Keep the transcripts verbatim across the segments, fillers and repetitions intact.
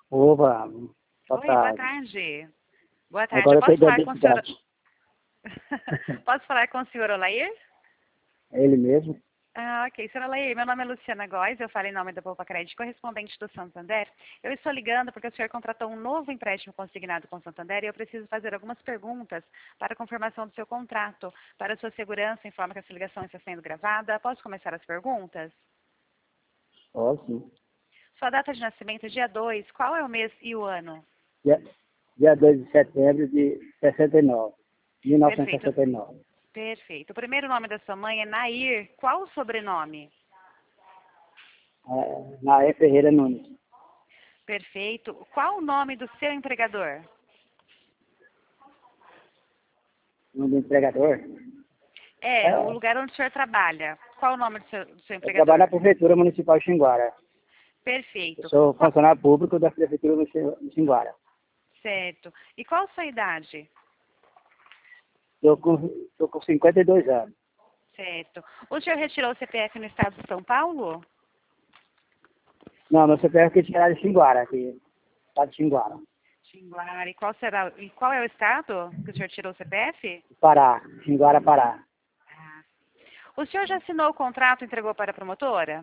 Opa, boa Oi, boa tarde. tarde. Boa tarde. Agora Eu eu posso tenho a falar com o senhor... identidade. Posso falar com o senhor Olair? É ele mesmo? Ah, ok. Senhor Olair, meu nome é Luciana Góes, eu falo em nome da Poupa Crédito, correspondente do Santander. Eu estou ligando porque o senhor contratou um novo empréstimo consignado com o Santander e eu preciso fazer algumas perguntas para a confirmação do seu contrato. Para a sua segurança, informa que essa ligação está sendo gravada. Posso começar as perguntas? Ó, sim. Sua data de nascimento é dia dois. Qual é o mês e o ano? Dia, dia dois de setembro de sessenta e nove. Perfeito. mil novecentos e sessenta e nove. Perfeito. O primeiro nome da sua mãe é Nair. Qual o sobrenome? É, Naé Ferreira Nunes. Perfeito. Qual o nome do seu empregador? Nome do empregador? É, o É, lugar onde o senhor trabalha. Qual o nome do seu, do seu eu trabalho empregador? na Prefeitura Municipal de Xinguara. Eu Perfeito. sou Qual- funcionário público da Prefeitura de Xinguara. certo. E qual a sua idade? Estou com, tô com cinquenta e dois anos. Certo. O senhor retirou o C P F no estado de São Paulo? Não, meu C P F é tirado de Xinguara, aqui. Tá de Xinguara. Xinguara. E qual será, e qual é o estado que o senhor tirou o C P F? Pará. Xinguara, Pará. Ah. O senhor já assinou o contrato e entregou para a promotora?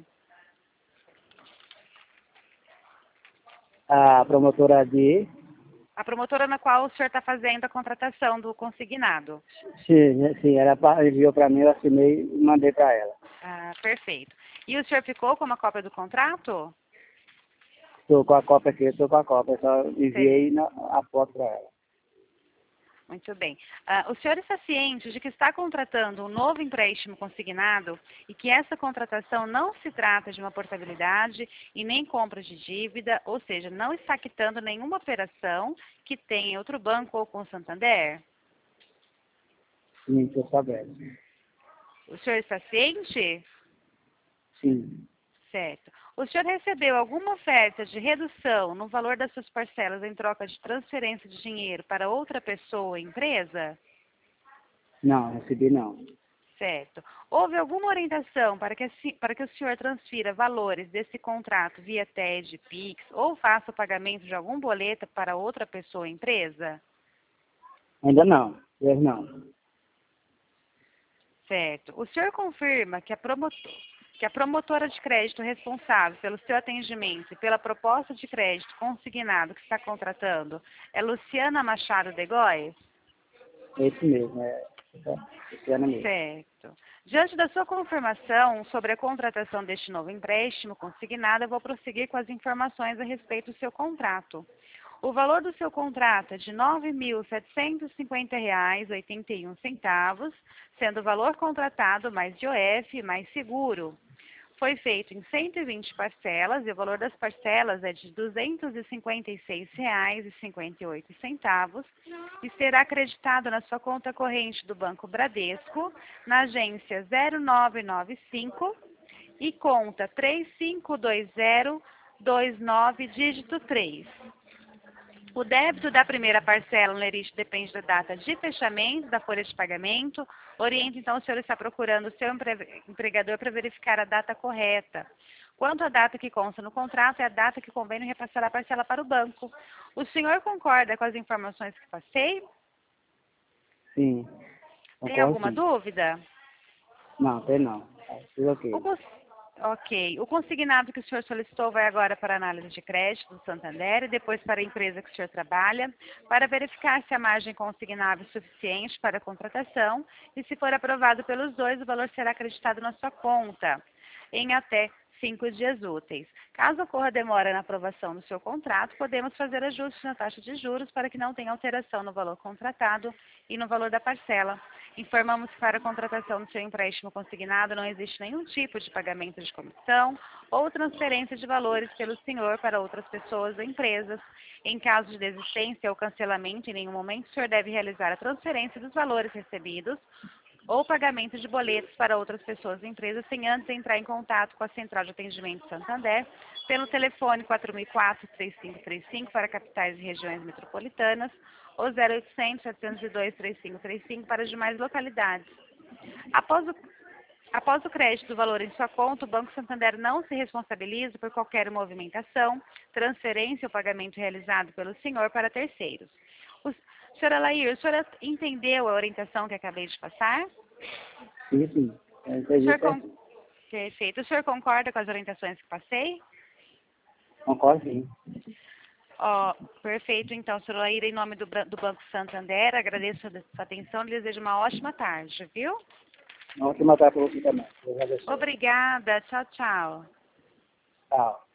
A promotora de... A promotora na qual o senhor está fazendo a contratação do consignado. Sim, sim, ela pa- enviou para mim, eu assinei e mandei para ela. Ah, perfeito. E o senhor ficou com uma cópia do contrato? Estou com a cópia aqui, estou com a cópia, eu só Sei. enviei na, a foto para ela. Muito bem. Ah, o senhor está ciente de que está contratando um novo empréstimo consignado e que essa contratação não se trata de uma portabilidade e nem compra de dívida, ou seja, não está quitando nenhuma operação que tenha em outro banco ou com o Santander? Sim, estou sabendo. O senhor está ciente? Sim. Certo. O senhor recebeu alguma oferta de redução no valor das suas parcelas em troca de transferência de dinheiro para outra pessoa ou empresa? Não, recebi não. Certo. Houve alguma orientação para que, assim- para que o senhor transfira valores desse contrato via T E D, Pix ou faça o pagamento de algum boleto para outra pessoa ou empresa? Ainda não, eu não. Certo. O senhor confirma que a, promotor, que a promotora de crédito responsável pelo seu atendimento e pela proposta de crédito consignado que está contratando é Luciana Machado de Góes? É isso mesmo, é, é esse ano mesmo. Certo. Diante da sua confirmação sobre a contratação deste novo empréstimo consignado, eu vou prosseguir com as informações a respeito do seu contrato. O valor do seu contrato é de nove mil setecentos e cinquenta reais e oitenta e um centavos, sendo o valor contratado mais I O F mais seguro. Foi feito em cento e vinte parcelas e o valor das parcelas é de duzentos e cinquenta e seis reais e cinquenta e oito centavos e será acreditado na sua conta corrente do Banco Bradesco, na agência zero nove nove cinco e conta três cinco dois zero dois nove dígito três. O débito da primeira parcela no lerite depende da data de fechamento da folha de pagamento. Oriento, então, o senhor está procurando o seu empre- empregador para verificar a data correta. Quanto à data que consta no contrato, é a data que convém repassar a parcela para o banco. O senhor concorda com as informações que passei? Sim, Tem concordo alguma sim. dúvida? Não, tem não. É tudo O ok. cons- Ok. O consignado que o senhor solicitou vai agora para a análise de crédito do Santander e depois para a empresa que o senhor trabalha, para verificar se a margem consignável é suficiente para a contratação e, se for aprovado pelos dois, o valor será acreditado na sua conta em até cinco dias úteis. Caso ocorra demora na aprovação do seu contrato, podemos fazer ajustes na taxa de juros para que não tenha alteração no valor contratado e no valor da parcela. Informamos que para a contratação do seu empréstimo consignado não existe nenhum tipo de pagamento de comissão ou transferência de valores pelo senhor para outras pessoas ou empresas. Em caso de desistência ou cancelamento, em nenhum momento o senhor deve realizar a transferência dos valores recebidos ou pagamento de boletos para outras pessoas ou empresas sem antes entrar em contato com a Central de Atendimento Santander pelo telefone quatro mil e quatro, três cinco três cinco para capitais e regiões metropolitanas ou zero oitocentos, setecentos e dois, três cinco três cinco para as demais localidades. Após o Após o crédito do valor em sua conta, o Banco Santander não se responsabiliza por qualquer movimentação, transferência ou pagamento realizado pelo senhor para terceiros. O, senhora Lair, a senhora entendeu a orientação que acabei de passar? Sim, sim. Eu O entendi senhor con... certinho. Perfeito. O senhor concorda com as orientações que passei? Concordo, sim. Ó, perfeito. Então, senhora Lair, em nome do, Bra- do Banco Santander, agradeço a sua atenção e desejo uma ótima tarde, viu? Uma ótima tarde para você também. Deus abençoe. Obrigada. Tchau, tchau. Tchau.